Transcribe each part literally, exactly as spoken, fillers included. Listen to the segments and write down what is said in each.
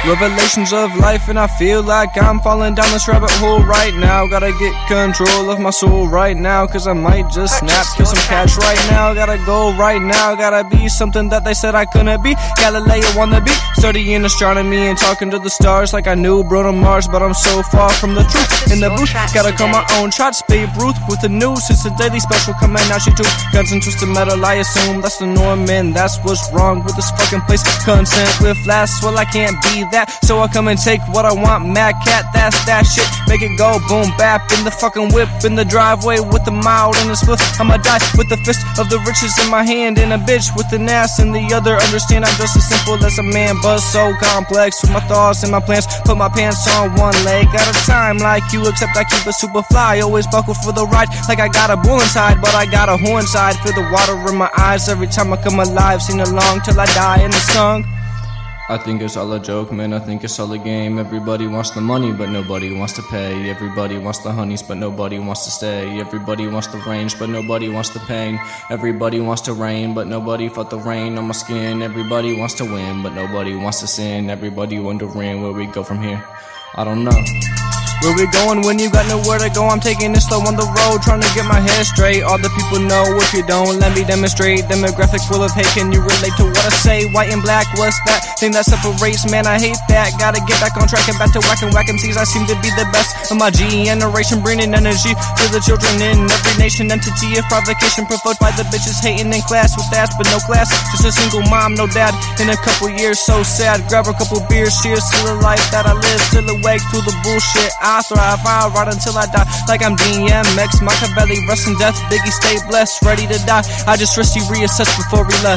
Revelations of life, and I feel like I'm falling down this rabbit hole right now. Gotta get control of my soul right now, cause I might just snap, kill some cats right now. Gotta go right now, gotta be something that they said I couldn't be. Galileo on the beat, studying astronomy and talking to the stars like I knew Bruno Mars, but I'm so far from the truth. In the booth, gotta call my own shots. Babe Ruth with the news, it's a daily special coming out. She too guns and twisted metal, I assume that's the norm, and that's what's wrong with this fucking place. Consent with last, well I can't be that, so I come and take what I want. Mad cat, that's that shit. Make it go boom bap in the fucking whip in the driveway with the mild and the split. I'ma die with the fist of the riches in my hand and a bitch with an ass in the other. Understand I'm just as simple as a man, but so complex with my thoughts and my plans. Put my pants on one leg at a time like you, except I keep it super fly. Always buckle for the ride like I got a bull inside, but I got a horn inside. Feel the water in my eyes every time I come alive. Sing along till I die in the song. I think it's all a joke, man, I think it's all a game. Everybody wants the money, but nobody wants to pay. Everybody wants the honeys, but nobody wants to stay. Everybody wants the range, but nobody wants the pain. Everybody wants to rain, but nobody felt the rain on my skin. Everybody wants to win, but nobody wants to sin. Everybody wondering where we go from here. I don't know. Where we going when you got nowhere to go? I'm taking it slow on the road, trying to get my head straight. All the people know, if you don't, let me demonstrate. Demographic full of hate, can you relate to what I say? White and black, what's that thing that separates? Man, I hate that. Gotta get back on track and back to whack and whack M Cs. I seem to be the best of my generation, bringing energy to the children in every nation. Entity of provocation provoked by the bitches hating in class with ass but no class. Just a single mom, no dad in a couple years, so sad. Grab a couple beers, cheers to the life that I live. Still awake through the bullshit. I thrive, I'll ride until I die, like I'm D M X, Machiavelli, rest in death, Biggie stay blessed, ready to die. I just risked he reassessed before we left.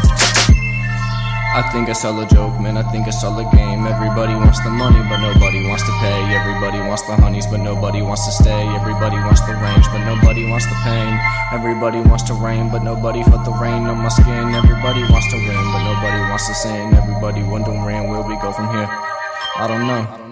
I think it's all a joke, man, I think it's all a game. Everybody wants the money, but nobody wants to pay. Everybody wants the honeys, but nobody wants to stay. Everybody wants the range, but nobody wants the pain. Everybody wants to rain, but nobody felt the rain on my skin. Everybody wants to win, but nobody wants to sin. Everybody wondering where we go from here. I don't know.